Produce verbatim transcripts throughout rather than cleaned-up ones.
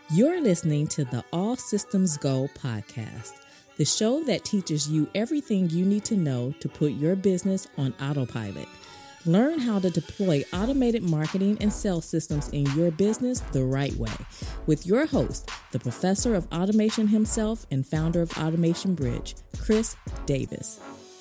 You're listening to the All Systems Go podcast, the show that teaches you everything you need to know to put your business on autopilot. Learn how to deploy automated marketing and sales systems in your business the right way with your host, the professor of automation himself and founder of Automation Bridge, Chris Davis.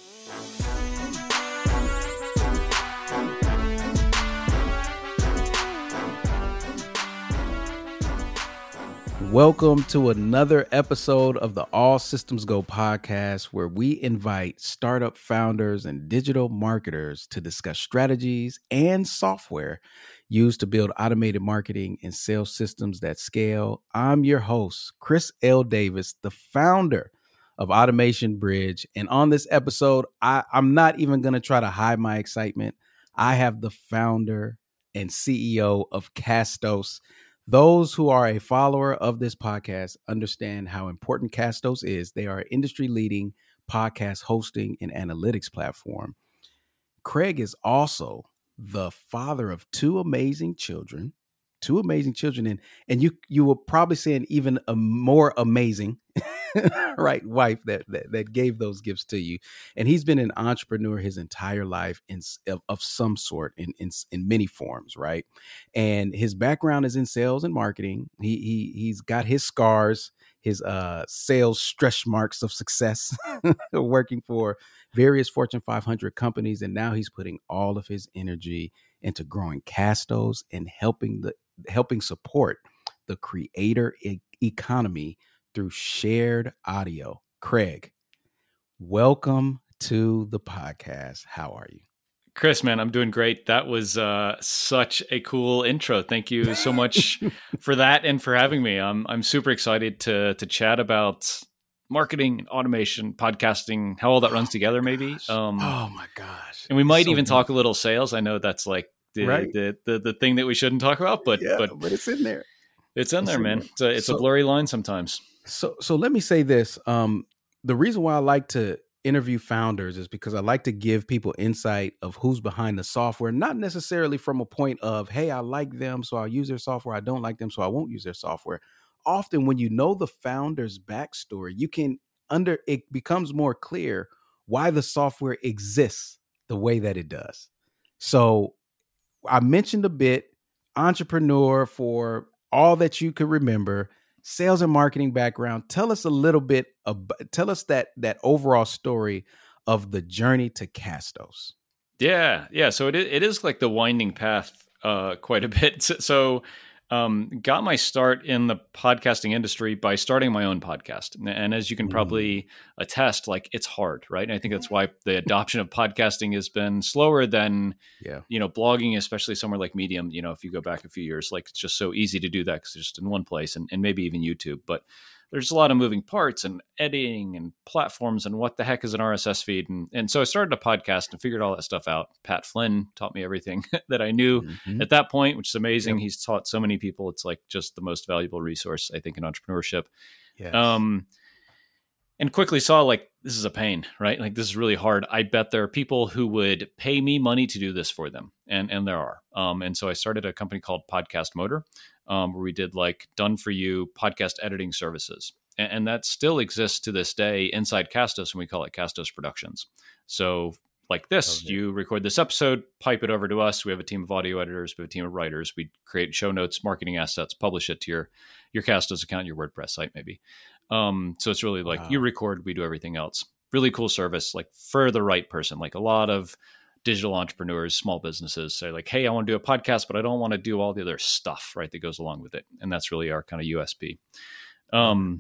Welcome to another episode of the All Systems Go podcast, where we invite startup founders and digital marketers to discuss strategies and software used to build automated marketing and sales systems that scale. I'm your host, Chris L. Davis, the founder of Automation Bridge. And on this episode, I, I'm not even going to try to hide my excitement. I have the founder and C E O of Castos. Those who are a follower of this podcast understand how important Castos is. They are an industry-leading podcast hosting and analytics platform. Craig is also the father of two amazing children, two amazing children, and and you you will probably say an even a more amazing, right, wife that, that that gave those gifts to you. And he's been an entrepreneur his entire life in of, of some sort in, in in many forms, right? And his background is in sales and marketing. He he he's got his scars, his uh sales stretch marks of success, working for various Fortune five hundred companies, and now he's putting all of his energy into growing Castos and helping the helping support the creator e- economy through shared audio. Craig, welcome to the podcast. How are you? Chris, man, I'm doing great. That was uh, such a cool intro. Thank you so much for that and for having me. I'm I'm super excited to to chat about marketing, automation, podcasting, how all that runs together, maybe. Um, oh my gosh! And we might so even beautiful. talk a little sales. I know that's like the, right? the the the thing that we shouldn't talk about, but yeah, but but it's in there. It's in it's there, in man. There. It's, a, it's so, a blurry line sometimes. So so let me say this. Um, the reason why I like to interview founders is because I like to give people insight of who's behind the software, not necessarily from a point of, hey, I like them, so I'll use their software. I don't like them, so I won't use their software. Often when you know the founder's backstory, you can under it becomes more clear why the software exists the way that it does. So I mentioned a bit, entrepreneur for all that you could remember, sales and marketing background. Tell us a little bit about, tell us that that overall story of the journey to Castos. Yeah, yeah. So it it is like the winding path uh, quite a bit. So um, got my start in the podcasting industry by starting my own podcast. And as you can probably mm. attest, like it's hard, right? And I think that's why the adoption of podcasting has been slower than, yeah. you know, blogging, especially somewhere like Medium. You know, if you go back a few years, like it's just so easy to do that because it's just in one place, and, and maybe even YouTube. But there's a lot of moving parts and editing and platforms and what the heck is an R S S feed. And, and so I started a podcast and figured all that stuff out. Pat Flynn taught me everything that I knew mm-hmm. at that point, which is amazing. Yep. He's taught so many people. It's like just the most valuable resource, I think, in entrepreneurship. Yes. Um, and quickly saw like, this is a pain, right? Like this is really hard. I bet there are people who would pay me money to do this for them. And, and there are. Um, and so I started a company called Podcast Motor, um, where we did like done for you podcast editing services. And, and that still exists to this day inside Castos, and we call it Castos Productions. So like this, okay. You record this episode, pipe it over to us. We have a team of audio editors, we have a team of writers. We create show notes, marketing assets, publish it to your, your Castos account, your WordPress site, maybe. Um, so it's really like wow. You record, we do everything else. Really cool service, like for the right person. Like a lot of digital entrepreneurs, small businesses say like, hey, I want to do a podcast, but I don't want to do all the other stuff, right, that goes along with it. And that's really our kind of U S P. Um,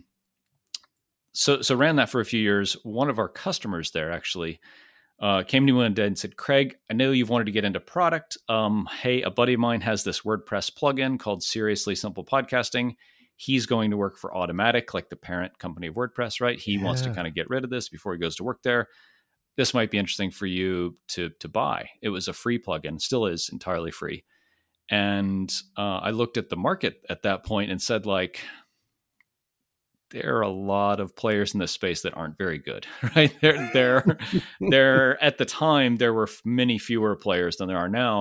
so, so ran that for a few years. One of our customers there actually uh, came to me one day and said, Craig, I know you've wanted to get into product. Um, hey, a buddy of mine has this WordPress plugin called Seriously Simple Podcasting. He's going to work for Automattic, like the parent company of WordPress, right? He yeah. wants to kind of get rid of this before he goes to work there. This might be interesting for you to to buy. It was a free plugin, still is entirely free. And uh, I looked at the market at that point and said, like, there are a lot of players in this space that aren't very good, right? There, there, there. At the time, there were many fewer players than there are now.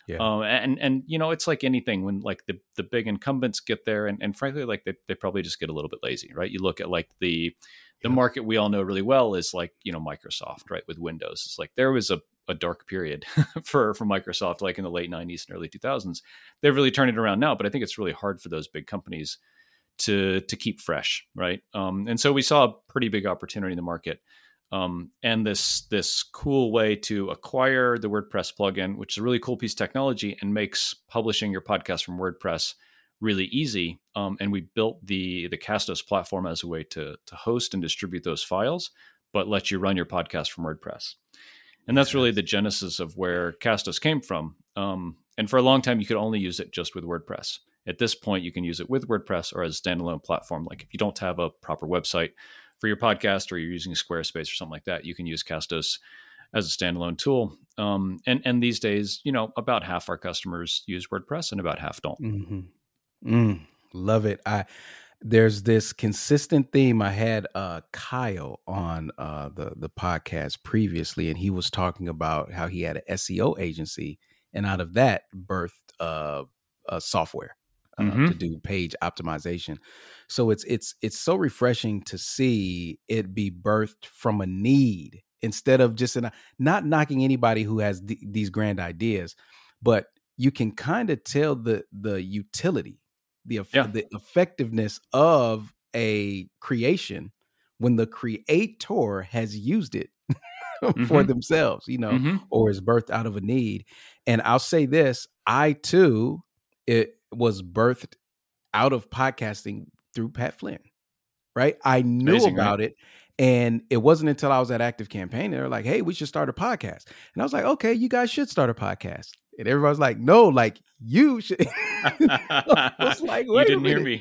Yeah. Um, and, and, you know, it's like anything when like the, the big incumbents get there and, and frankly, like they, they probably just get a little bit lazy, right? You look at like the, the Yep. market we all know really well is like, you know, Microsoft, right? With Windows. It's like there was a, a dark period for, for Microsoft, like in the late nineties and early two thousands. They've really turned it around now, but I think it's really hard for those big companies to, to keep fresh. Right. Um, and so we saw a pretty big opportunity in the market. Um, and this this cool way to acquire the WordPress plugin, which is a really cool piece of technology and makes publishing your podcast from WordPress really easy. Um, and we built the the Castos platform as a way to to host and distribute those files, but let you run your podcast from WordPress. And that's really the genesis of where Castos came from. Um, and for a long time, you could only use it just with WordPress. At this point, you can use it with WordPress or as a standalone platform. Like if you don't have a proper website for your podcast or you're using Squarespace or something like that, you can use Castos as a standalone tool. Um, and, and these days, you know, about half our customers use WordPress and about half don't. Mm-hmm. Mm, love it. I there's this consistent theme. I had uh, Kyle on uh, the the podcast previously, and he was talking about how he had an S E O agency, and out of that birthed uh, uh, software uh, Mm-hmm. to do page optimization. So it's it's it's so refreshing to see it be birthed from a need instead of just an, not knocking anybody who has th- these grand ideas, but you can kind of tell the the utility, the eff- Yeah. the effectiveness of a creation when the creator has used it for Mm-hmm. themselves, you know, Mm-hmm. or is birthed out of a need. And I'll say this, I too, it was birthed out of podcasting through Pat Flynn, right? I knew Amazing, right? about it. And it wasn't until I was at Active Campaign, they were like, hey, we should start a podcast. And I was like, okay, you guys should start a podcast. And everybody was like, no, like you should. I was like, You wait a didn't hear minute.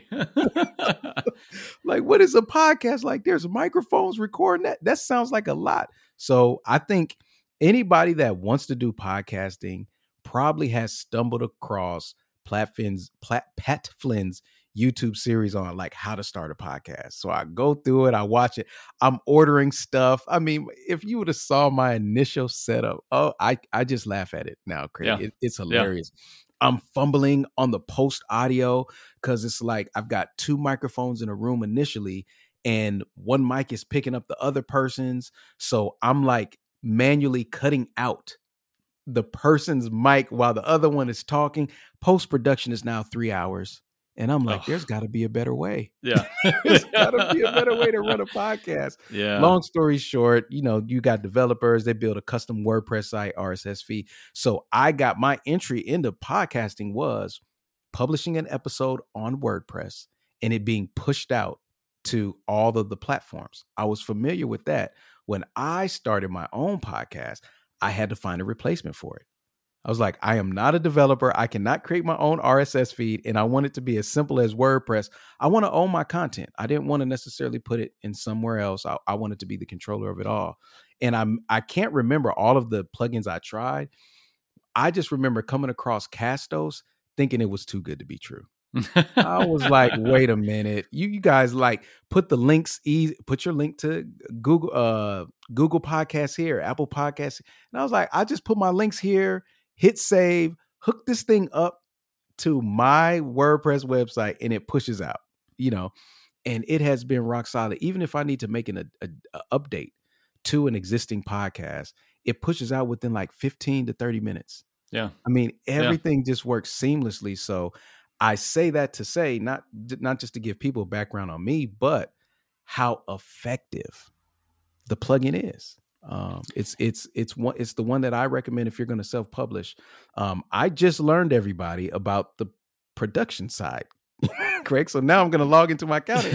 me. Like, what is a podcast? Like, there's microphones recording that. That sounds like a lot. So I think anybody that wants to do podcasting probably has stumbled across Pat Flynn's, Pat Flynn's YouTube series on like how to start a podcast. So I go through it, I watch it. I'm ordering stuff. I mean, if you would have saw my initial setup, oh, I I just laugh at it now, Craig. Yeah. It, it's hilarious. I'm fumbling on the post audio because it's like I've got two microphones in a room initially, and one mic is picking up the other person's. So I'm like manually cutting out the person's mic while the other one is talking. Post production is now three hours. And I'm like, Oh. there's got to be a better way. Yeah. There's got to be a better way to run a podcast. Yeah. Long story short, you know, you got developers, they build a custom WordPress site, R S S feed. So I got my entry into podcasting was publishing an episode on WordPress and it being pushed out to all of the platforms. I was familiar with that. When I started my own podcast, I had to find a replacement for it. I was like, I am not a developer. I cannot create my own R S S feed. And I want it to be as simple as WordPress. I want to own my content. I didn't want to necessarily put it in somewhere else. I, I wanted to be the controller of it all. And I'm, I can't remember all of the plugins I tried. I just remember coming across Castos thinking it was too good to be true. I was like, wait a minute. You, you guys like put the links, easy, put your link to Google, uh, Google Podcasts here, Apple Podcasts. And I was like, I just put my links here. Hit save, hook this thing up to my WordPress website, and it pushes out, you know, and it has been rock solid. Even if I need to make an a, a update to an existing podcast, it pushes out within like fifteen to thirty minutes. Yeah. I mean, everything yeah. just works seamlessly. So I say that to say, not, not just to give people background on me, but how effective the plugin is. Um, it's it's it's one it's the one that I recommend if you're going to self-publish. Um, I just learned everybody about the production side, Craig. So now I'm going to log into my account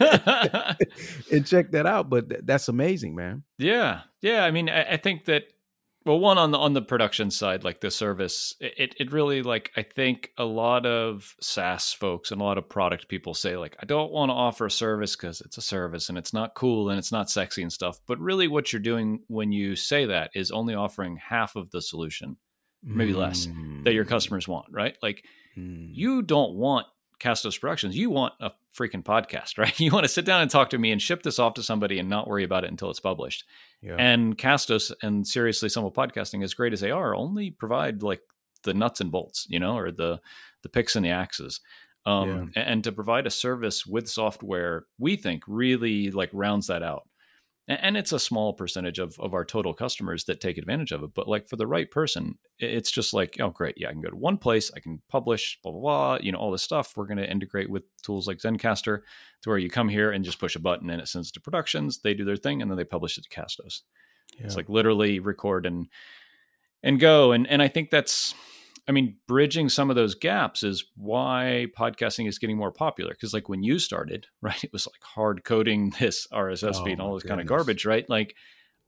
and, and check that out. But th- that's amazing, man. Yeah, yeah. I mean, I, I think that. Well, one on the on the production side, like the service, it it really like I think a lot of SaaS folks and a lot of product people say like I don't want to offer a service because it's a service and it's not cool and it's not sexy and stuff. But really, what you're doing when you say that is only offering half of the solution, maybe mm. less, that your customers want. Right? Like mm. you don't want Castos Productions, you want a freaking podcast, right? You want to sit down and talk to me and ship this off to somebody and not worry about it until it's published. Yeah. And Castos and seriously, Simple Podcasting, as great as they are, only provide like the nuts and bolts, you know, or the the picks and the axes. Um, yeah. And to provide a service with software, we think really like rounds that out. And it's a small percentage of, of our total customers that take advantage of it. But like for the right person, it's just like, oh, great. Yeah, I can go to one place. I can publish, blah, blah, blah, you know, all this stuff. We're going to integrate with tools like Zencastr to where you come here and just push a button and it sends to productions. They do their thing and then they publish it to Castos. Yeah. It's like literally record and and go. And and I think that's, I mean, bridging some of those gaps is why podcasting is getting more popular. Because like when you started, right, it was like hard coding this R S S feed oh, and all this goodness. kind of garbage, right? Like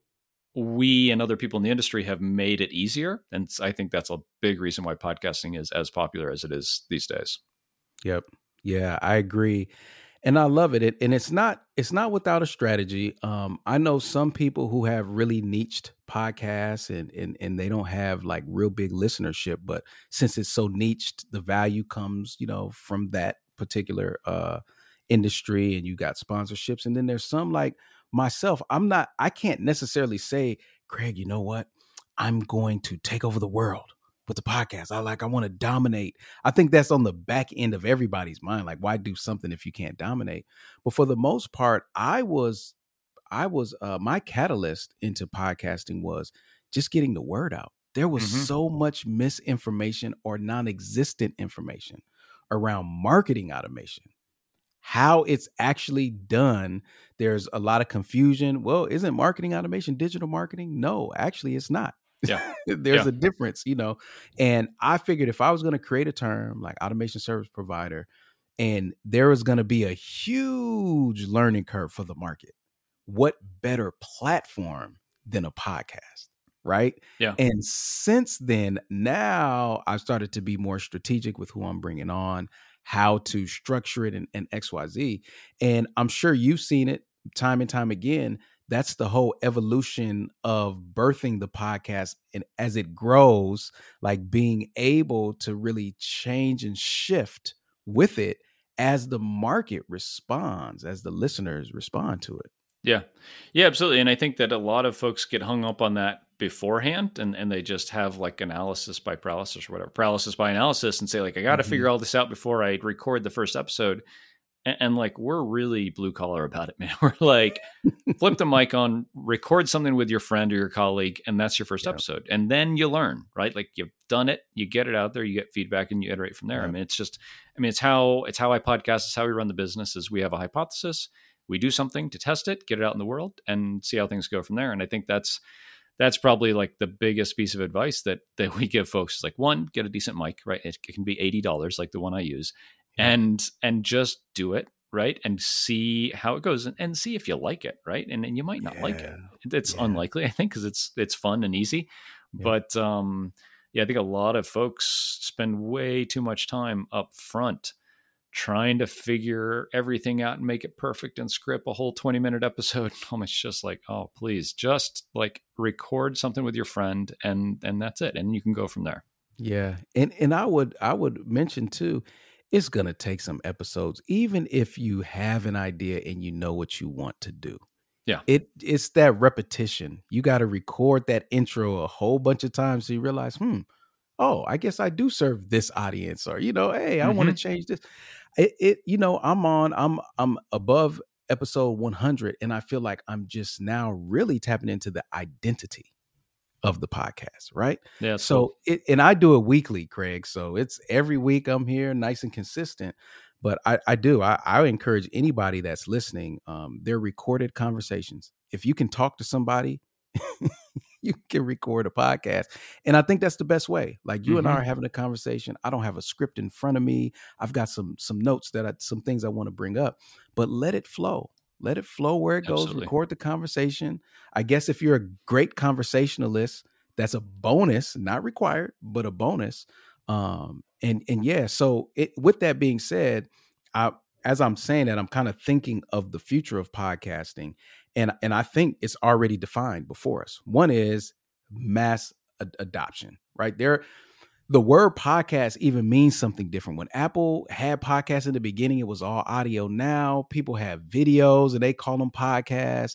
we and other people in the industry have made it easier. And I think that's a big reason why podcasting is as popular as it is these days. Yep. Yeah, I agree. And I love it. it. And it's not it's not without a strategy. Um, I know some people who have really niched podcasts and, and and they don't have like real big listenership. But since it's so niched, the value comes, you know, from that particular uh, industry, and you got sponsorships. And then there's some like myself. I'm not I can't necessarily say, Craig, you know what? I'm going to take over the world with the podcast. I like, I want to dominate. I think that's on the back end of everybody's mind. Like, why do something if you can't dominate? But for the most part, I was, I was, uh, my catalyst into podcasting was just getting the word out. There was mm-hmm. so much misinformation or non-existent information around marketing automation, how it's actually done. There's a lot of confusion. Well, isn't marketing automation digital marketing? No, actually it's not. Yeah. There's yeah. a difference, you know, and I figured if I was going to create a term like automation service provider, and there was going to be a huge learning curve for the market, what better platform than a podcast, right? Yeah. And since then, now I've started to be more strategic with who I'm bringing on, how to structure it, and, and X Y Z. And I'm sure you've seen it time and time again. That's the whole evolution of birthing the podcast. And as it grows, like being able to really change and shift with it as the market responds, as the listeners respond to it. Yeah. Yeah, absolutely. And I think that a lot of folks get hung up on that beforehand, and, and they just have like analysis by paralysis or whatever, paralysis by analysis, and say like, I got to mm-hmm. figure all this out before I record the first episode. And, and like, we're really blue collar about it, man. We're like, flip the mic on, record something with your friend or your colleague, and that's your first yeah. episode. And then you learn, right? Like you've done it, you get it out there, you get feedback, and you iterate from there. Yeah. I mean, it's just, I mean, it's how, it's how I podcast. It's how we run the business. Is we have a hypothesis, we do something to test it, get it out in the world, and see how things go from there. And I think that's, that's probably like the biggest piece of advice that, that we give folks is like, one, get a decent mic, right? It, it can be eighty dollars like the one I use. And and just do it, right? And see how it goes, and, and see if you like it, right? And and you might not yeah. like it. It's yeah. unlikely, I think, because it's it's fun and easy. Yeah. But um, yeah, I think a lot of folks spend way too much time up front trying to figure everything out and make it perfect and script a whole twenty minute episode. Um, it's just like, oh, please, just like record something with your friend, and and that's it, and you can go from there. Yeah, and and I would I would mention too, it's going to take some episodes, even if you have an idea and you know what you want to do. Yeah. It It's that repetition. You got to record that intro a whole bunch of times so you realize, hmm, oh, I guess I do serve this audience, or, you know, hey, I mm-hmm. want to change this. It, it, you know, I'm on, I'm, I'm above episode one hundred, and I feel like I'm just now really tapping into the identity of the podcast, right? Yeah. So cool. it, and I do it weekly, Craig. So it's every week I'm here, nice and consistent. But I, I do. I, I encourage anybody that's listening. Um, they're recorded conversations. If you can talk to somebody, you can record a podcast, and I think that's the best way. Like you mm-hmm. and I are having a conversation. I don't have a script in front of me. I've got some some notes that I, some things I want to bring up, but let it flow. Let it flow where it goes. Absolutely. Record the conversation. I guess if you're a great conversationalist, that's a bonus, not required, but a bonus. Um, and and yeah, so it, with that being said, I, as I'm saying that, I'm kind of thinking of the future of podcasting, and and I think it's already defined before us. One is mass ad- adoption, right there. The word podcast even means something different. When Apple had podcasts in the beginning, it was all audio. Now people have videos and they call them podcasts.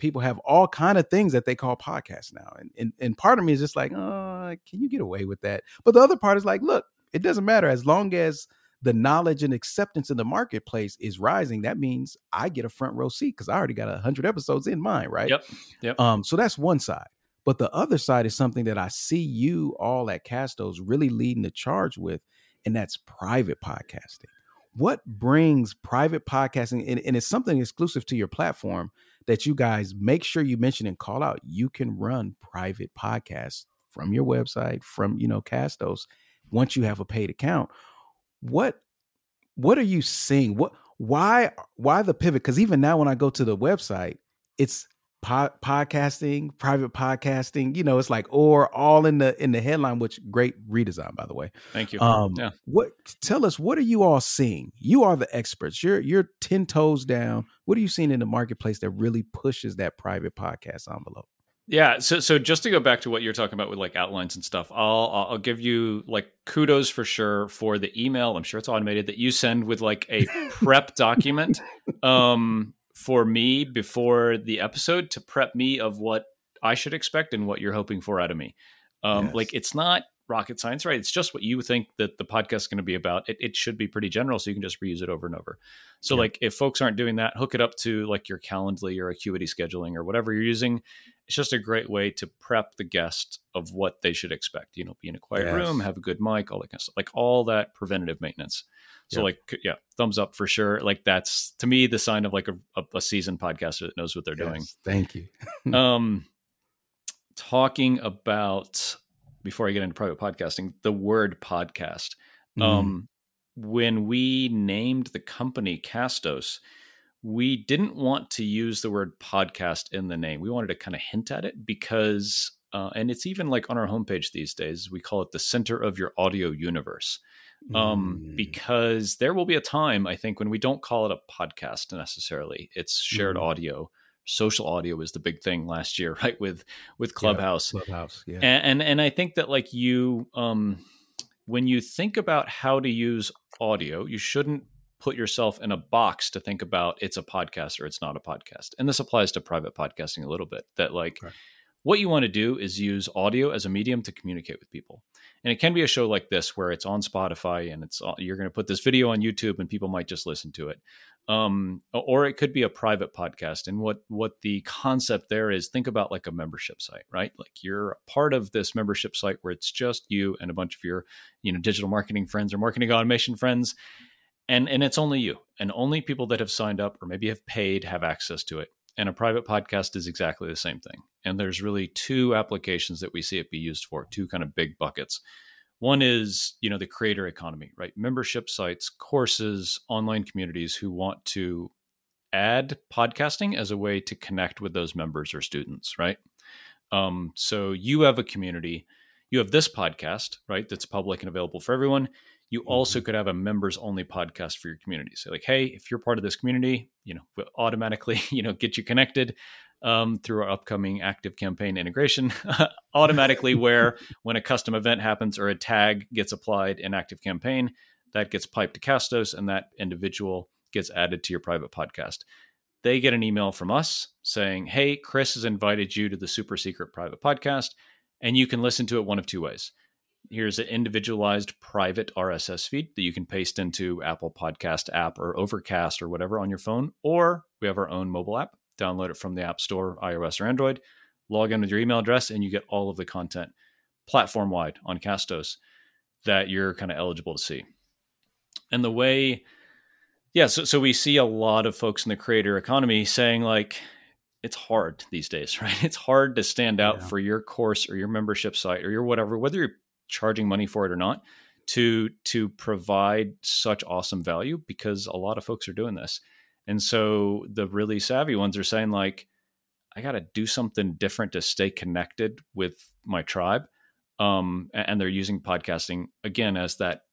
people have all kind of things that they call podcasts now. And, and, and part of me is just like, oh, can you get away with that? But the other part is like, look, it doesn't matter. As long as the knowledge and acceptance in the marketplace is rising, that means I get a front row seat because I already got a hundred episodes in mine, right? Yep. Yep. Um, so that's one side. But the other side is something that I see you all at Castos really leading the charge with, and that's private podcasting. What brings private podcasting, and, and it's something exclusive to your platform that you guys make sure you mention and call out. You can run private podcasts from your website, from, you know, Castos, once you have a paid account. What, what are you seeing? What, why, why the pivot? Because even now when I go to the website, it's pod, podcasting, private podcasting, you know, it's like, or all in the, in the headline, which great redesign, by the way. Thank you. Um, yeah. What, tell us, what are you all seeing? You are the experts. You're, you're ten toes down. What are you seeing in the marketplace that really pushes that private podcast envelope? Yeah. So, so just to go back to what you're talking about with like outlines and stuff, I'll, I'll give you like kudos for sure for the email. I'm sure it's automated that you send with like a prep document, um, for me before the episode to prep me of what I should expect and what you're hoping for out of me. Um, Yes. Like it's not rocket science, right? It's just what you think that the podcast is going to be about. It, it should be pretty general, so you can just reuse it over and over. So Yeah. like if folks aren't doing that, hook it up to like your Calendly or Acuity scheduling or whatever you're using. It's just a great way to prep the guest of what they should expect. You know, be in a quiet Yes. room, have a good mic, all that kind of stuff, like all that preventative maintenance. So Yeah. like, yeah, thumbs up for sure. Like that's to me the sign of like a, a, a seasoned podcaster that knows what they're Yes. Thank you. doing. um, talking about, before I get into private podcasting, the word podcast. Mhm. Um, when we named the company Castos, we didn't want to use the word podcast in the name. We wanted to kind of hint at it because, uh, and it's even like on our homepage these days, we call it the center of your audio universe. Um, Mm. because there will be a time, I think, when we don't call it a podcast necessarily. It's shared Mm. audio. Social audio was the big thing last year, right? With, with Clubhouse. Clubhouse. Yeah. And, and, and I think that like you, um, when you think about how to use audio, you shouldn't put yourself in a box to think about it's a podcast or it's not a podcast. And this applies to private podcasting a little bit, that like Right. what you want to do is use audio as a medium to communicate with people. And it can be a show like this where it's on Spotify and it's you're going to put this video on YouTube and people might just listen to it. Um, or it could be a private podcast. And what what the concept there is, think about like a membership site, right? Like you're a part of this membership site where it's just you and a bunch of your, you know, digital marketing friends or marketing automation friends. And, and it's only you, and only people that have signed up or maybe have paid have access to it. And a private podcast is exactly the same thing. And there's really two applications that we see it be used for, two kind of big buckets. One is, you know, the creator economy, right? Membership sites, courses, online communities who want to add podcasting as a way to connect with those members or students, right? Um, so you have a community, you have this podcast, right? That's public and available for everyone. You also could have a members only podcast for your community. So like, hey, if you're part of this community, you know, we'll automatically, you know, get you connected um, through our upcoming Active Campaign integration automatically, where when a custom event happens or a tag gets applied in Active Campaign, that gets piped to Castos and that individual gets added to your private podcast. They get an email from us saying, hey, Chris has invited you to the super secret private podcast, and you can listen to it one of two ways. Here's an individualized private R S S feed that you can paste into Apple Podcast app or Overcast or whatever on your phone. Or we have our own mobile app. Download it from the App Store, iOS or Android. Log in with your email address and you get all of the content platform-wide on Castos that you're kind of eligible to see. And the way, yeah, so, so we see a lot of folks in the creator economy saying like, it's hard these days, right? It's hard to stand out Yeah. for your course or your membership site or your whatever, whether you're charging money for it or not, to to provide such awesome value, because a lot of folks are doing this. And so the really savvy ones are saying like, I got to do something different to stay connected with my tribe. Um, and they're using podcasting again as that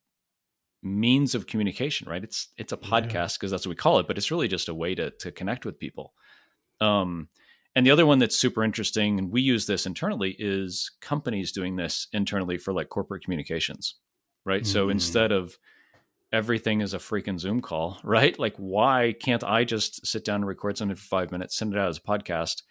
means of communication, right? It's it's a podcast because that's what we call it, but it's really just a way to to connect with people. Um, And the other one that's super interesting, and we use this internally, is companies doing this internally for like corporate communications, right? Mm-hmm. So instead of everything is a freaking Zoom call, right? Like, why can't I just sit down and record something for five minutes, send it out as a podcast,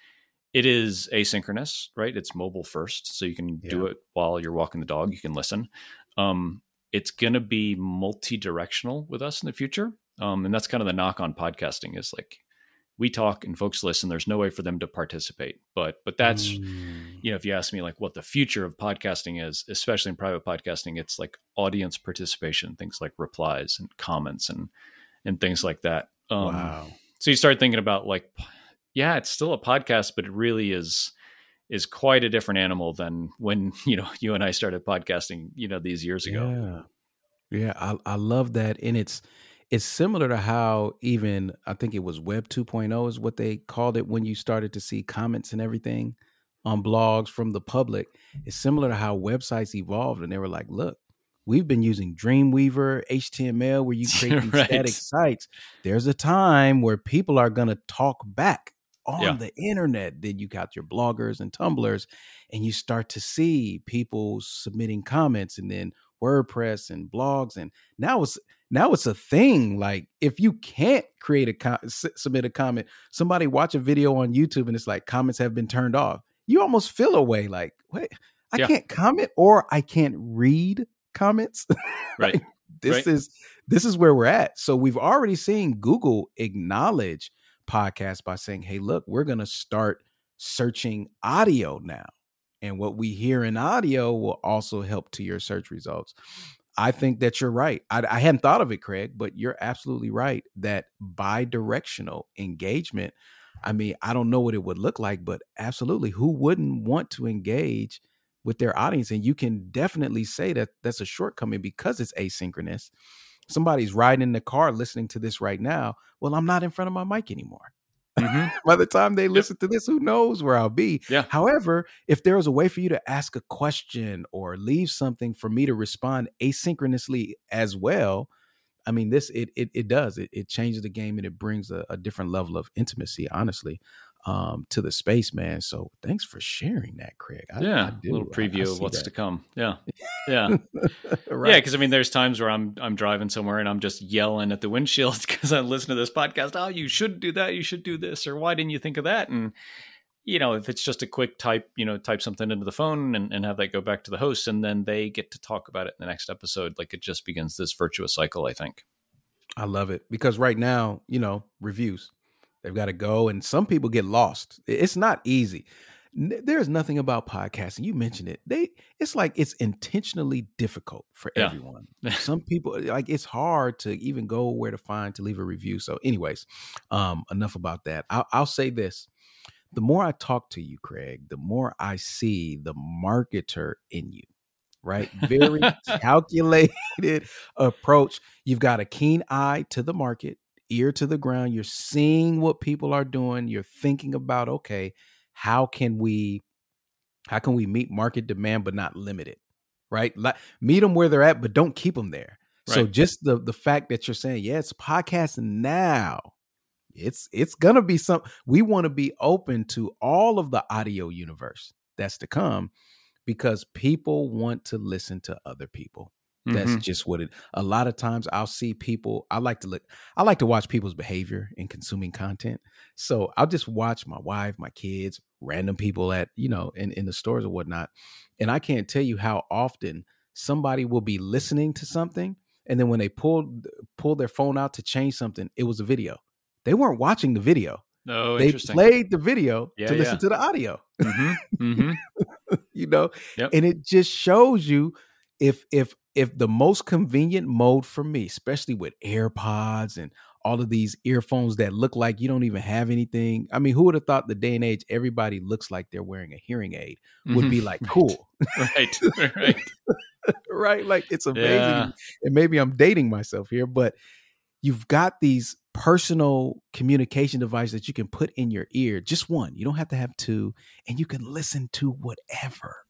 it is asynchronous, right? It's mobile first, so you can Yeah. do it while you're walking the dog. You can listen. Um, it's going to be multi-directional with us in the future. Um, and that's kind of the knock on podcasting is like, we talk and folks listen. There's no way for them to participate, but, but that's, Mm. you know, if you ask me like what the future of podcasting is, especially in private podcasting, it's like audience participation, things like replies and comments and, and things like that. Um, Wow. So you start thinking about like, yeah, it's still a podcast, but it really is, is quite a different animal than when, you know, you and I started podcasting, you know, these years ago. Yeah. Yeah. I, I love that. And it's, it's similar to how even, I think it was Web 2.0 is what they called it when you started to see comments and everything on blogs from the public. It's similar to how websites evolved. And they were like, look, we've been using Dreamweaver, H T M L, where you create these Right. static sites. There's a time where people are going to talk back on Yeah. the internet. Then you got your bloggers and Tumblrs, and you start to see people submitting comments, and then WordPress and blogs. And now it's now it's a thing. Like if you can't create a com- s- submit a comment, somebody watch a video on YouTube and it's like comments have been turned off. You almost feel a way like, wait, I Yeah. can't comment or I can't read comments. Right. Like, this Right. is this is where we're at. So we've already seen Google acknowledge podcasts by saying, hey, look, we're going to start searching audio now. And what we hear in audio will also help to your search results. I think that you're right. I, I hadn't thought of it, Craig, but you're absolutely right that bi-directional engagement, I mean, I don't know what it would look like, but absolutely, who wouldn't want to engage with their audience? And you can definitely say that that's a shortcoming because it's asynchronous. Somebody's riding in the car listening to this right now. Well, I'm not in front of my mic anymore. Mhm. By the time they listen to this, who knows where I'll be? Yeah. However, if there was a way for you to ask a question or leave something for me to respond asynchronously as well, I mean, this it it, it does it, it changes the game and it brings a, a different level of intimacy, honestly, um, to the space, man. So thanks for sharing that, Craig. I, Yeah. I A do. little I- I preview of see what's that. to come. Yeah. Yeah. Right. Yeah, because I mean, there's times where I'm I'm driving somewhere and I'm just yelling at the windshield because I listen to this podcast. Oh, you should do that. You should do this, or why didn't you think of that? And you know, if it's just a quick type, you know, type something into the phone and, and have that go back to the host, and then they get to talk about it in the next episode. Like it just begins this virtuous cycle, I think. I love it because right now, you know, reviews, they've got to go and some people get lost. It's not easy. N- There's nothing about podcasting. You mentioned it. They, it's like it's intentionally difficult for Yeah. everyone. Some people, like it's hard to even go where to find to leave a review. So anyways, um, enough about that. I'll, I'll say this. The more I talk to you, Craig, the more I see the marketer in you. Right? Very calculated approach. You've got a keen eye to the market, ear to the ground. You're seeing what people are doing. You're thinking about, okay, how can we, how can we meet market demand, but not limit it? Right? Like, meet them where they're at, but don't keep them there. So Right. just the, the fact that you're saying, yeah, it's podcasting now. It's, it's going to be some, we want to be open to all of the audio universe that's to come, because people want to listen to other people. That's Mhm. just what it, a lot of times I'll see people, I like to look, I like to watch people's behavior in consuming content. So I'll just watch my wife, my kids, random people at, you know, in, in the stores or whatnot. And I can't tell you how often somebody will be listening to something. And then when they pulled, pulled their phone out to change something, it was a video. They weren't watching the video. Oh, They interesting. played the video Yeah, to listen yeah. to the audio. hmm hmm You know, Yep. and it just shows you if if if the most convenient mode for me, especially with AirPods and all of these earphones that look like you don't even have anything. I mean, who would have thought the day and age everybody looks like they're wearing a hearing aid would Mhm. be like Right. cool, Right. Right. right? Like it's amazing. Yeah. And maybe I'm dating myself here, but you've got these personal communication devices that you can put in your ear, just one. You don't have to have two, and you can listen to whatever.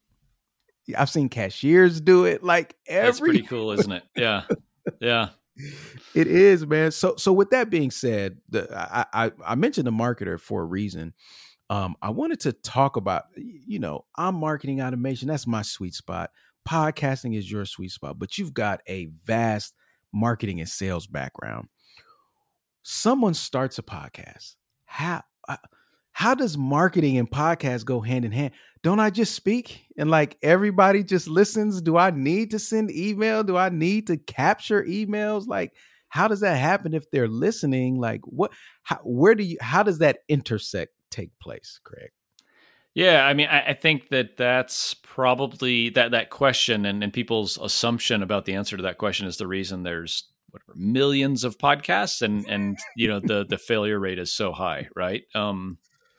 I've seen cashiers do it. Like That's every, pretty cool, isn't it? Yeah. Yeah. it is, man. So, so with that being said, the I I, I mentioned the marketer for a reason. Um, I wanted to talk about, you know, I'm marketing automation. That's my sweet spot. Podcasting is your sweet spot, but you've got a vast marketing and sales background. Someone starts a podcast. How uh, how does marketing and podcasts go hand in hand? Don't I just speak and like everybody just listens? Do I need to send email? Do I need to capture emails? Like, how does that happen if they're listening? Like, what, how, where do you, how does that intersect take place, Craig? Yeah, I mean, I, I think that that's probably that that question and, and people's assumption about the answer to that question is the reason there's whatever millions of podcasts and and you know the the failure rate is so high, right? Um,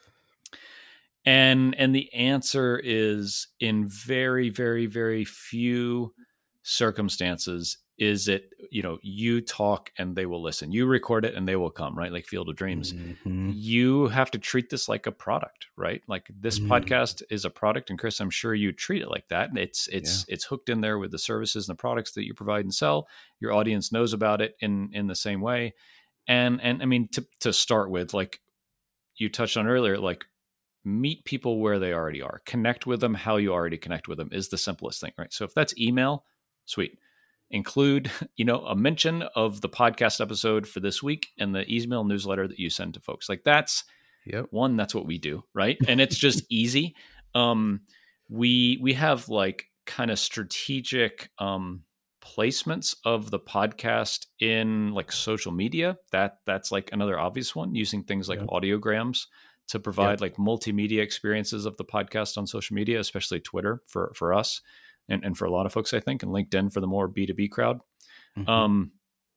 and and the answer is in very very very few circumstances is it, you know, you talk and they will listen. You record it and they will come, right? Like Field of Dreams. Mm-hmm. You have to treat this like a product, right? Like this mm-hmm. podcast is a product, and Chris, I'm sure you treat it like that. It's it's yeah. it's hooked in there with the services and the products that you provide and sell. Your audience knows about it in in the same way. And and I mean to to start with, like you touched on earlier, like meet people where they already are. Connect with them how you already connect with them is the simplest thing, right? So if that's email, sweet. Include, you know, a mention of the podcast episode for this week and the email newsletter that you send to folks. Like that's yep. one, that's what we do, right? And it's just easy. Um, we we have like kind of strategic um, placements of the podcast in like social media. That that's like another obvious one, using things like yep. audiograms to provide yep. like multimedia experiences of the podcast on social media, especially Twitter for for us. And, and for a lot of folks, I think, and LinkedIn for the more B two B crowd. Mm-hmm. Um,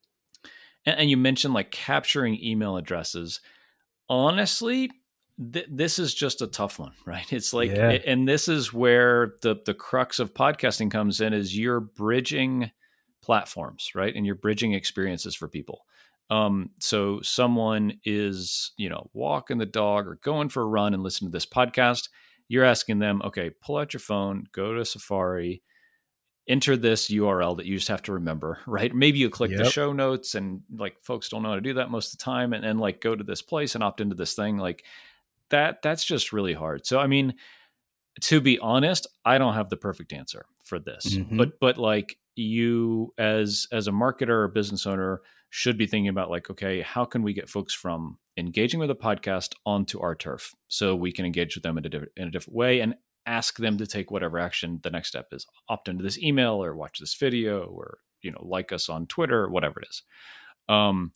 and, and you mentioned like capturing email addresses. Honestly, th- this is just a tough one, right? It's like, yeah. and this is where the the crux of podcasting comes in, is you're bridging platforms, right? And you're bridging experiences for people. Um, so someone is, you know, walking the dog or going for a run and listen to this podcast. You're asking them, okay, pull out your phone, go to Safari, enter this U R L that you just have to remember, right? Maybe you click yep. the show notes, and like folks don't know how to do that most of the time, and, and like go to this place and opt into this thing. Like that, that's just really hard. So, I mean, to be honest, I don't have the perfect answer for this, mm-hmm. but, but like you as, as a marketer or business owner should be thinking about like, okay, how can we get folks from engaging with a podcast onto our turf so we can engage with them in a different, in a different way and ask them to take whatever action the next step is, opt into this email or watch this video or, you know, like us on Twitter or whatever it is. Um,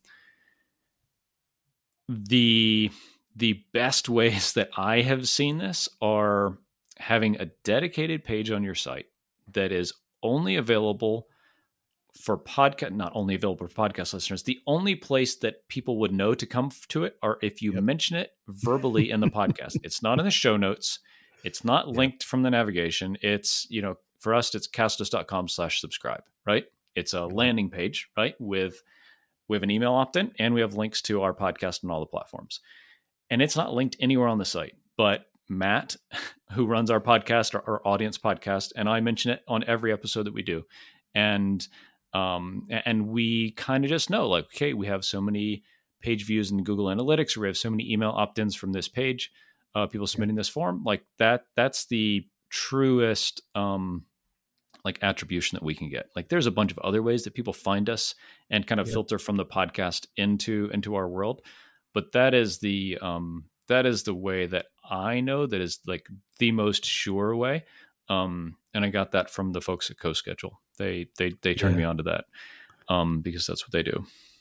the, the best ways that I have seen this are having a dedicated page on your site that is only available for podcast, not only available for podcast listeners. The only place that people would know to come to it are if you yep. mention it verbally in the podcast. It's not in the show notes. It's not linked yep. from the navigation. It's, you know, for us, it's castos.com slash subscribe, right? It's a landing page, right? With, we have an email opt-in and we have links to our podcast on all the platforms. And it's not linked anywhere on the site, but Matt, who runs our podcast, our, our audience podcast, and I mention it on every episode that we do. And Um, and we kind of just know, like, okay, we have so many page views in Google Analytics, or we have so many email opt-ins from this page, uh, people submitting this form, like that. That's the truest, um, like attribution that we can get. Like, there's a bunch of other ways that people find us and kind of yeah. filter from the podcast into into our world, but that is the um, that is the way that I know that is like the most sure way. Um, and I got that from the folks at CoSchedule. They they they turned yeah. me on to that um, because that's what they do.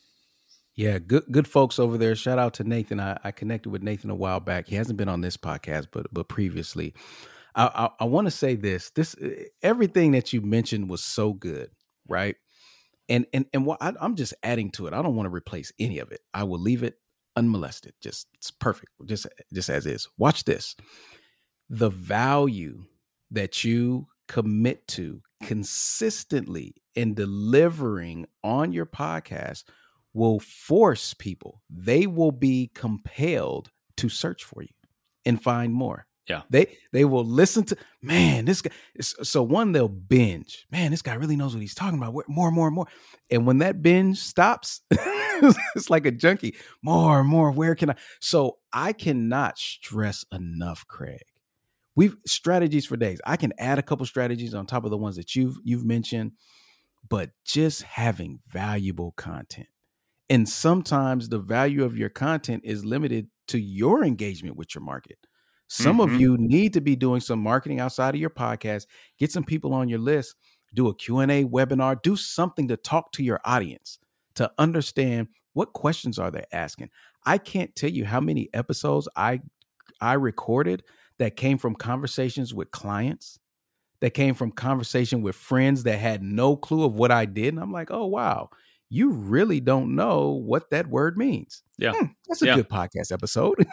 Yeah, good good folks over there. Shout out to Nathan. I, I connected with Nathan a while back. He hasn't been on this podcast, but but previously. I I, I want to say this. This everything that you mentioned was so good, right? And and and what I, I'm just adding to it. I don't want to replace any of it. I will leave it unmolested. Just it's perfect. Just just as is. Watch this. The value that you commit to consistently in delivering on your podcast will force people. They will be compelled to search for you and find more. Yeah. They they will listen to, man, this guy. So one, they'll binge. Man, this guy really knows what he's talking about. More, more, more. And when that binge stops, it's like a junkie. More and more. Where can I? So I cannot stress enough, Craig. We've strategies for days. I can add a couple strategies on top of the ones that you've you've mentioned, but just having valuable content. And sometimes the value of your content is limited to your engagement with your market. Some Mm-hmm. of you need to be doing some marketing outside of your podcast, get some people on your list, do a Q and A webinar, do something to talk to your audience, to understand what questions are they asking. I can't tell you how many episodes I I recorded that came from conversations with clients, that came from conversation with friends that had no clue of what I did. And I'm like, oh, wow, you really don't know what that word means. Yeah. Hmm, that's a yeah. good podcast episode.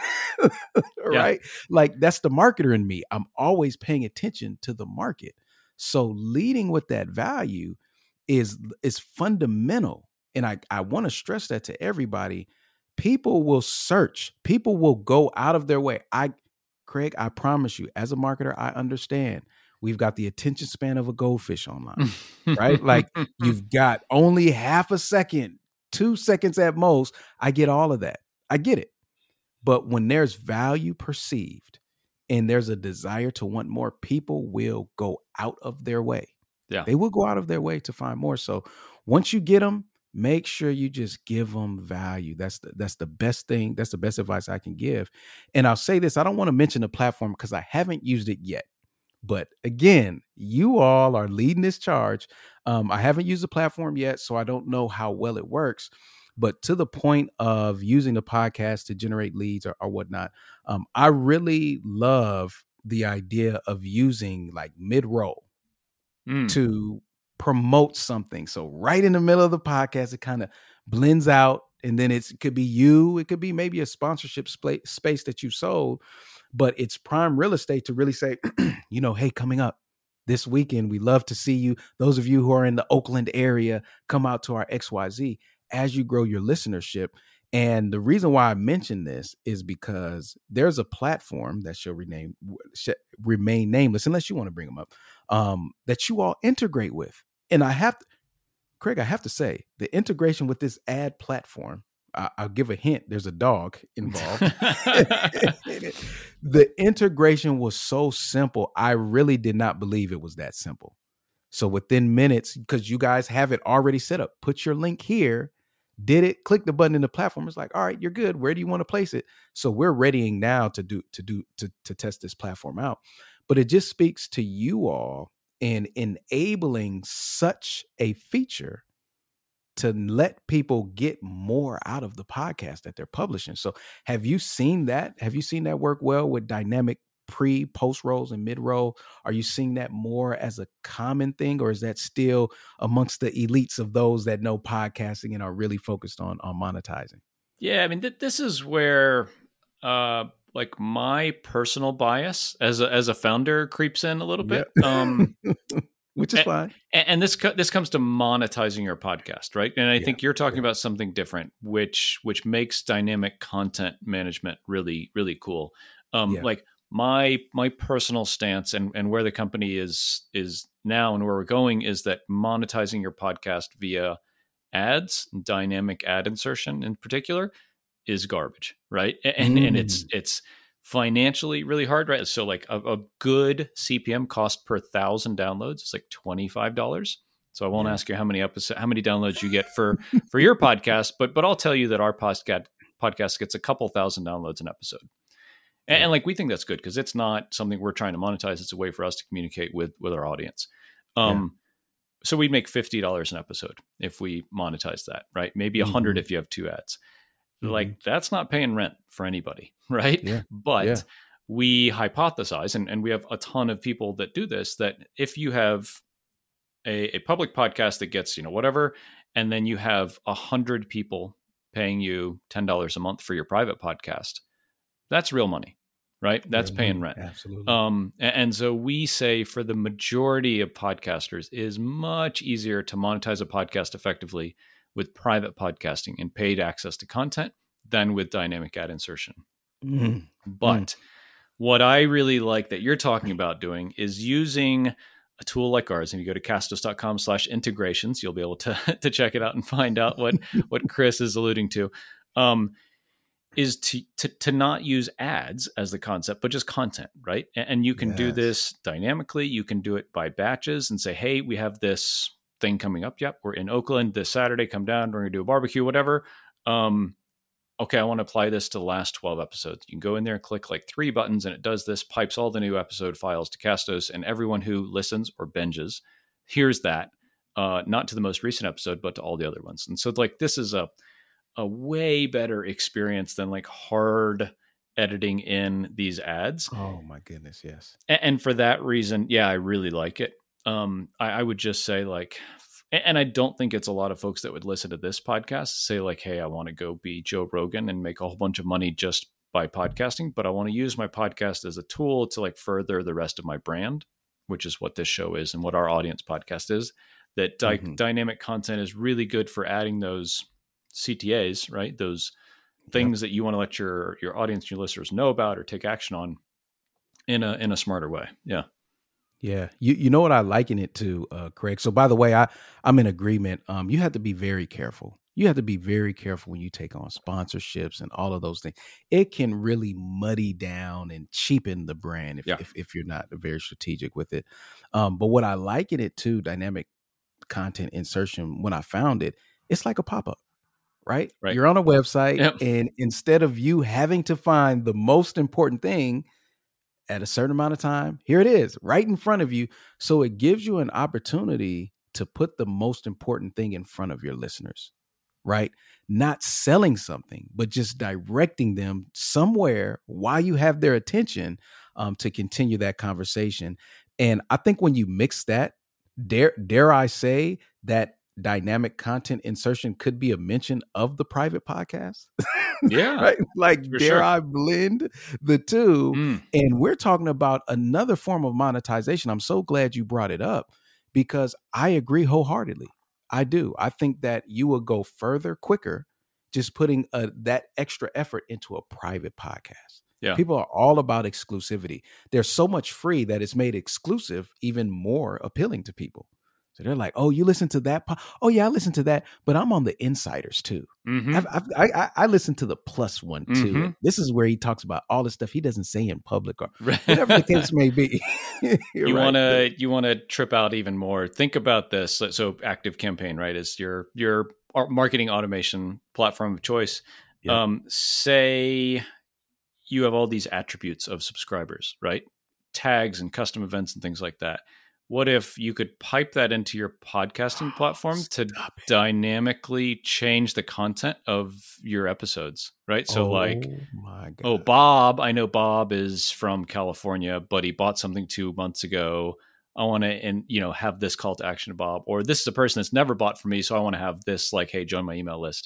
Right? Yeah. Like, that's the marketer in me. I'm always paying attention to the market. So leading with that value is, is fundamental. And I, I want to stress that to everybody. People will search. People will go out of their way. I, Craig, I promise you, as a marketer, I understand. We've got the attention span of a goldfish online, right? Like, you've got only half a second, two seconds at most. I get all of that. I get it. But when there's value perceived and there's a desire to want more, people will go out of their way. Yeah. They will go out of their way to find more. So once you get them, make sure you just give them value. That's the, that's the best thing. That's the best advice I can give. And I'll say this, I don't want to mention the platform because I haven't used it yet. But again, you all are leading this charge. Um, I haven't used the platform yet, so I don't know how well it works. But to the point of using the podcast to generate leads or, or whatnot, um, I really love the idea of using like mid-roll mm. to promote something. So right in the middle of the podcast, it kind of blends out. And then it's, it could be you. It could be maybe a sponsorship sp- space that you sold. But it's prime real estate to really say, you know, hey, coming up this weekend, we love to see you. Those of you who are in the Oakland area, come out to our X Y Z as you grow your listenership. And the reason why I mention this is because there's a platform that shall rename, shall remain nameless, unless you want to bring them up, um, that you all integrate with. And I have to, Craig, I have to say, the integration with this ad platform, I, I'll give a hint. There's a dog involved. The integration was so simple. I really did not believe it was that simple. So within minutes, because you guys have it already set up, put your link here, did it, click the button in the platform. It's like, all right, you're good. Where do you want to place it? So we're readying now to do, to do, to, to test this platform out. But it just speaks to you all in enabling such a feature to let people get more out of the podcast that they're publishing. So have you seen that? Have you seen that work well with dynamic pre, post rolls and mid roll? Are you seeing that more as a common thing, or is that still amongst the elites of those that know podcasting and are really focused on, on monetizing? Yeah. I mean, th- this is where, uh, like my personal bias as a, as a founder creeps in a little bit. Yep. Um, Which is and, fine. And this this comes to monetizing your podcast, right? And I yeah, think you're talking yeah. about something different, which which makes dynamic content management really, really cool. Um, yeah. Like my my personal stance and, and where the company is is now and where we're going is that monetizing your podcast via ads, dynamic ad insertion in particular, is garbage, right? And mm. and it's it's financially really hard, right? So like a, a good C P M cost per thousand downloads is like twenty-five dollars. So I won't yeah. ask you how many episodes, how many downloads you get for, for your podcast, but, but I'll tell you that our podcast podcast gets a couple thousand downloads an episode. And, yeah. and like, we think that's good because it's not something we're trying to monetize. It's a way for us to communicate with, with our audience. Um, yeah. So we'd make fifty dollars an episode if we monetize that, right? Maybe a hundred mm-hmm. if you have two ads. Like that's not paying rent for anybody, right? Yeah. But yeah. we hypothesize, and, and we have a ton of people that do this, that if you have a, a public podcast that gets, you know, whatever, and then you have a hundred people paying you ten dollars a month for your private podcast, that's real money, right? That's real paying money. Rent. Absolutely. Um, and, and so we say for the majority of podcasters, it is much easier to monetize a podcast effectively with private podcasting and paid access to content than with dynamic ad insertion. Mm. But mm. what I really like that you're talking about doing is using a tool like ours. And if you go to castos.com slash integrations, you'll be able to, to check it out and find out what, what Chris is alluding to, um, is to, to, to not use ads as the concept, but just content, right? And, and you can yes. do this dynamically. You can do it by batches and say, hey, we have this thing coming up. Yep. We're in Oakland this Saturday. Come down. We're going to do a barbecue, whatever. Um, okay, I want to apply this to the last twelve episodes. You can go in there and click like three buttons and it does this, pipes all the new episode files to Castos, and everyone who listens or binges hears that, uh, not to the most recent episode, but to all the other ones. And so like, this is a, a way better experience than like hard editing in these ads. Oh my goodness. Yes. And, and for that reason, yeah, I really like it. Um, I, I would just say like, and I don't think it's a lot of folks that would listen to this podcast say like, hey, I want to go be Joe Rogan and make a whole bunch of money just by podcasting, but I want to use my podcast as a tool to like further the rest of my brand, which is what this show is and what our audience podcast is. That di- mm-hmm. dynamic content is really good for adding those C T As, right? Those things yep. that you want to let your, your audience, your listeners know about or take action on in a, in a smarter way. Yeah. Yeah. You you know what I liken it to, uh, Craig? So by the way, I, I'm in agreement. Um, you have to be very careful. You have to be very careful when you take on sponsorships and all of those things. It can really muddy down and cheapen the brand if, yeah. if, if you're not very strategic with it. Um, but what I liken it to, dynamic content insertion, when I found it, it's like a pop-up, right? right. You're on a website yep. and instead of you having to find the most important thing at a certain amount of time, here it is right in front of you. So it gives you an opportunity to put the most important thing in front of your listeners, right? Not selling something, but just directing them somewhere while you have their attention um, to continue that conversation. And I think when you mix that, dare, dare I say that dynamic content insertion could be a mention of the private podcast. Yeah. Right? Like, For dare sure. I blend the two? Mm. And we're talking about another form of monetization. I'm so glad you brought it up because I agree wholeheartedly. I do. I think that you will go further quicker just putting a, that extra effort into a private podcast. Yeah. People are all about exclusivity. There's so much free that it's made exclusive even more appealing to people. So they're like, oh, you listen to that? Po- oh, yeah, I listen to that. But I'm on the insiders, too. Mm-hmm. I've, I've, I, I, I listen to the plus one, too. Mm-hmm. And this is where he talks about all the stuff he doesn't say in public or whatever the case may be. you right. want to you want to trip out even more. Think about this. So, so ActiveCampaign, right, is your, your marketing automation platform of choice. Yep. Um, say you have all these attributes of subscribers, right? Tags and custom events and things like that. What if you could pipe that into your podcasting oh, platform to dynamically change the content of your episodes, right? So oh, like, my God. oh, Bob, I know Bob is from California, but he bought something two months ago. I want to, and you know, have this call to action to Bob, or this is a person that's never bought from me. So I want to have this like, hey, join my email list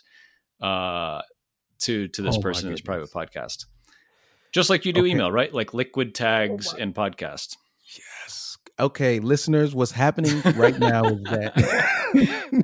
uh, to, to this oh, person in this private podcast. Just like you do okay. email, right? Like liquid tags oh, and podcast. Yes. Okay, listeners, what's happening right now is that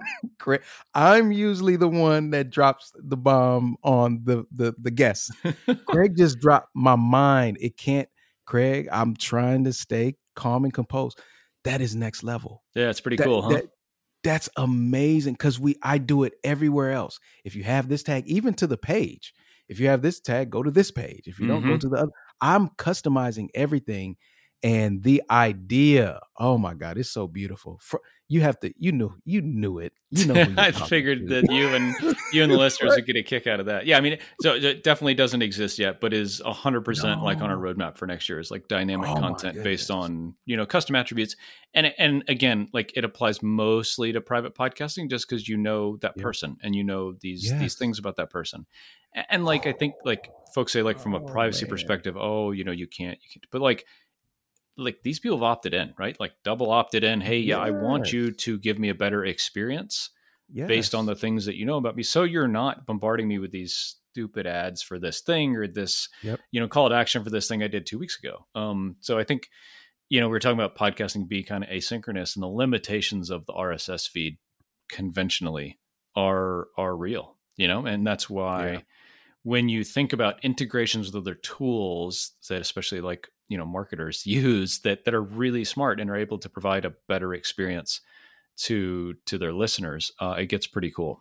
I'm usually the one that drops the bomb on the, the, the guests. Craig just dropped my mind. It can't, Craig, I'm trying to stay calm and composed. That is next level. Yeah, it's pretty that, cool, huh? That, that's amazing because we I do it everywhere else. If you have this tag, even to the page, if you have this tag, go to this page. If you don't, mm-hmm. go to the other. I'm customizing everything. And the idea, oh my God, it's so beautiful. For, you have to, you knew, you knew it. You know, who I figured to. that you and you and the listeners right. would get a kick out of that. Yeah, I mean, so it definitely doesn't exist yet, but is a hundred percent like on our roadmap for next year. Is like dynamic oh content based on you know custom attributes, and and again, like it applies mostly to private podcasting, just because you know that yep. person and you know these yes. these things about that person, and, and like I think like folks say like from a privacy oh, perspective, oh you know you can't you can't, but like. Like these people have opted in, right? Like double opted in. Hey, yeah, yes. I want you to give me a better experience yes. based on the things that you know about me. So you're not bombarding me with these stupid ads for this thing or this, yep. you know, call to action for this thing I did two weeks ago. Um, so I think, you know, we were talking about podcasting be kind of asynchronous, and the limitations of the R S S feed conventionally are are real, you know, and that's why yeah. when you think about integrations with other tools that especially like you know, marketers use that, that are really smart and are able to provide a better experience to, to their listeners. Uh, it gets pretty cool.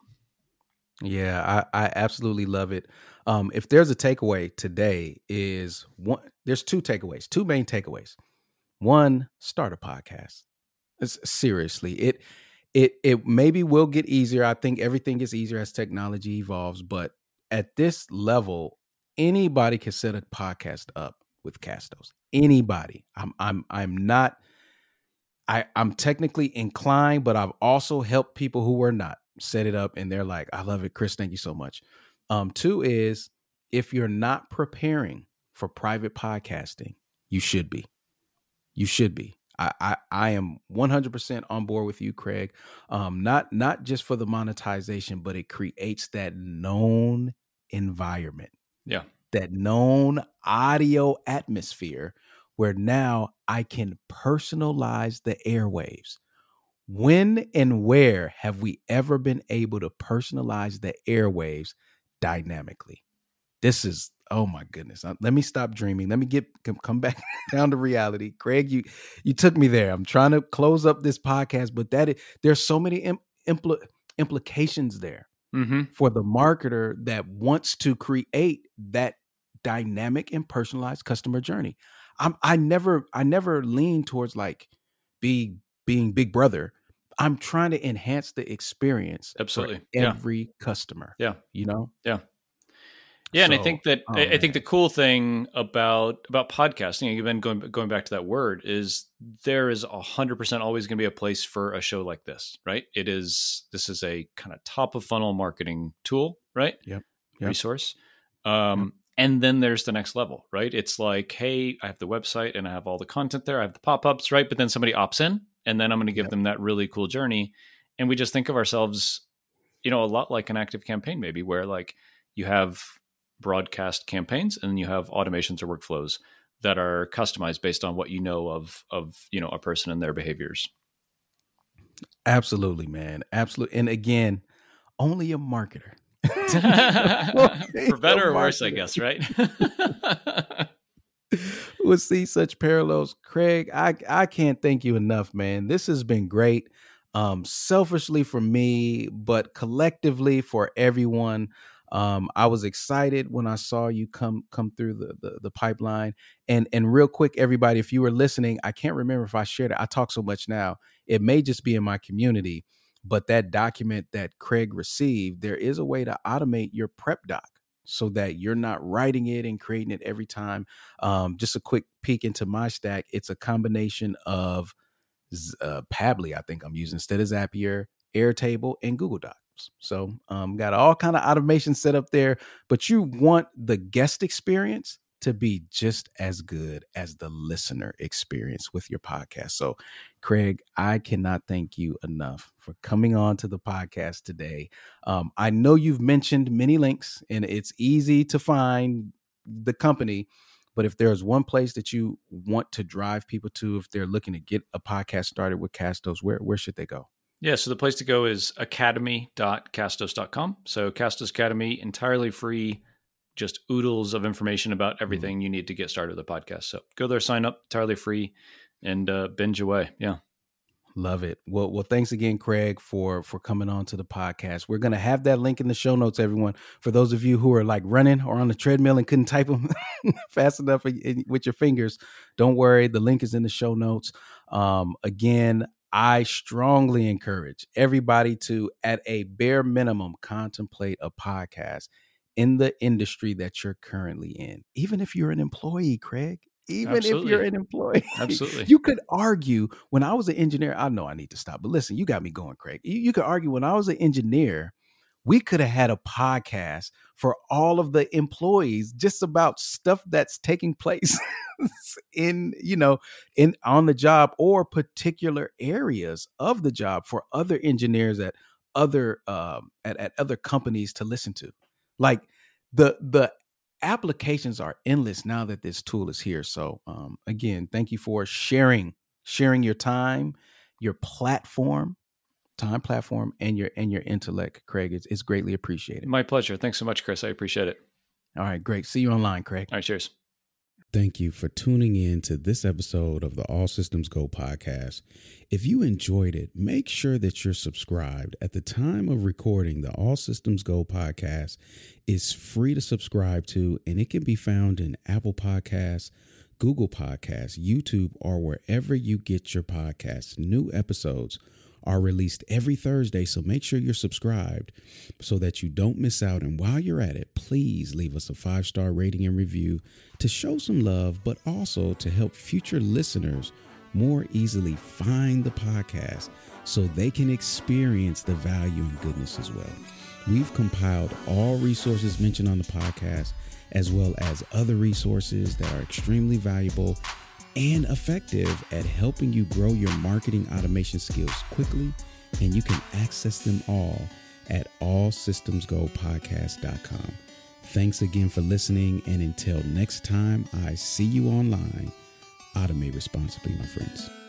Yeah, I, I absolutely love it. Um, if there's a takeaway today is one, there's two takeaways, two main takeaways. One, start a podcast. It's, seriously, it, it, it maybe will get easier. I think everything gets easier as technology evolves, but at this level, anybody can set a podcast up with Castos. Anybody. I'm I'm I'm not I, I'm technically inclined, but I've also helped people who were not set it up and they're like, I love it. Chris, thank you so much. Um, two is if you're not preparing for private podcasting, you should be. You should be. I, I, I am one hundred percent on board with you, Craig. Um, not not just for the monetization, but it creates that known environment. Yeah. That known audio atmosphere where now I can personalize the airwaves. When and where have we ever been able to personalize the airwaves dynamically? This is, oh my goodness. Let me stop dreaming. Let me get come back down to reality. Craig, you you took me there. I'm trying to close up this podcast, but that is, there's so many im- impl- implications there mm-hmm. for the marketer that wants to create that dynamic and personalized customer journey. I'm, I never, I never lean towards like be being Big Brother. I'm trying to enhance the experience Absolutely for every yeah. customer. Yeah, you know. Yeah, yeah, so, and I think that oh, I, I man. think the cool thing about about podcasting, again, going going back to that word, is there is a hundred percent always going to be a place for a show like this, right? It is. This is a kind of top of funnel marketing tool, right? Yep. yep. Resource. Um, yep. And then there's the next level, right? It's like, hey, I have the website and I have all the content there. I have the pop-ups, right? But then somebody opts in and then I'm going to give yep. them that really cool journey. And we just think of ourselves, you know, a lot like an active campaign, maybe, where like you have broadcast campaigns and then you have automations or workflows that are customized based on what you know of, of, you know, a person and their behaviors. Absolutely, man. Absolutely. And again, only a marketer. For better or worse, I guess, right? We'll see such parallels. Craig, I, I can't thank you enough, man. This has been great. Um, selfishly for me, but collectively for everyone. Um, I was excited when I saw you come come through the, the the pipeline. And and real quick, everybody, if you were listening, I can't remember if I shared it. I talk so much now. It may just be in my community. But that document that Craig received, there is a way to automate your prep doc so that you're not writing it and creating it every time. Um, just a quick peek into my stack. It's a combination of uh, Pabbly, I think I'm using instead of Zapier, Airtable, and Google Docs. So um, got all kind of automation set up there, but you want the guest experience to be just as good as the listener experience with your podcast. So, Craig, I cannot thank you enough for coming on to the podcast today. Um, I know you've mentioned many links and it's easy to find the company, but if there's one place that you want to drive people to, if they're looking to get a podcast started with Castos, where, where should they go? Yeah, so the place to go is academy dot castos dot com. So Castos Academy, entirely free, just oodles of information about everything you need to get started with a podcast. So go there, sign up, entirely free, and uh, binge away. Yeah. Love it. Well, well, thanks again, Craig, for for coming on to the podcast. We're going to have that link in the show notes, everyone. For those of you who are like running or on the treadmill and couldn't type them fast enough with your fingers, don't worry. The link is in the show notes. Um, again, I strongly encourage everybody to, at a bare minimum, contemplate a podcast in the industry that you're currently in. Even if you're an employee, Craig, even Absolutely. if you're an employee, Absolutely. You could argue when I was an engineer, I know I need to stop, but listen, you got me going, Craig. You, you could argue when I was an engineer, we could have had a podcast for all of the employees, just about stuff that's taking place in, you know, in on the job or particular areas of the job for other engineers at other um, at, at other companies to listen to. Like the the applications are endless now that this tool is here. So um, again, thank you for sharing sharing your time, your platform, time platform, and your and your intellect, Craig. It's, it's greatly appreciated. My pleasure. Thanks so much, Chris. I appreciate it. All right, great. See you online, Craig. All right, cheers. Thank you for tuning in to this episode of the All Systems Go podcast. If you enjoyed it, make sure that you're subscribed. At the time of recording, the All Systems Go podcast is free to subscribe to, and it can be found in Apple Podcasts, Google Podcasts, YouTube, or wherever you get your podcasts. New episodes are released every Thursday, so make sure you're subscribed so that you don't miss out. And while you're at it, please leave us a five-star rating and review to show some love, but also to help future listeners more easily find the podcast so they can experience the value and goodness as well. We've compiled all resources mentioned on the podcast, as well as other resources that are extremely valuable and effective at helping you grow your marketing automation skills quickly, and you can access them all at all systems go podcast dot com. Thanks again for listening, and until next time I see you online, automate responsibly, my friends.